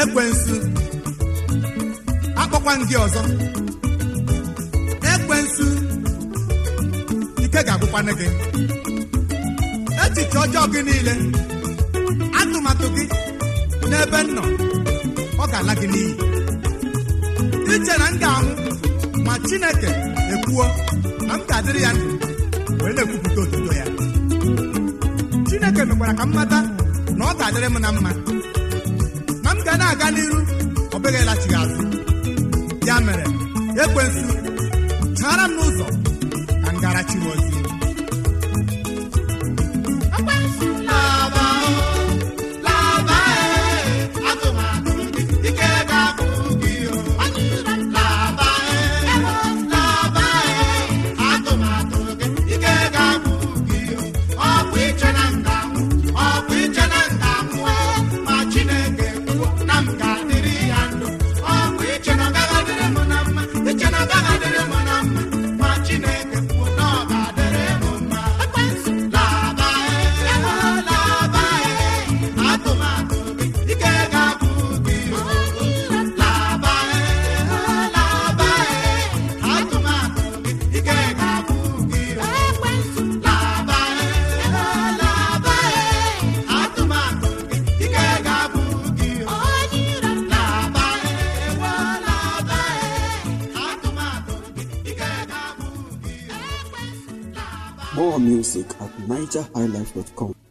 ekwensu akpọkwa gị ọzọ. Ekwensu ike ga-agwụkwana gị. Echiche ọjọọ gị niile, atụmatụ gị n'ebe m nọ, ọ ga-ala gị n'iyi. Iche na m ga-anwụ, ma Chineke ekwuo na m ga-adịrị ya ndụ wee na-ekwupụta otuto ya. Chineke mekwara ka m mata na ọ ga-adịrị m na mma, na m ga na-aga n'iru, ọ bụghị ịlachighị azụ. Ya mere, ekwensu chara m n'ụzọ ka m gara chi m ozi. More music at NigerHighlife.com.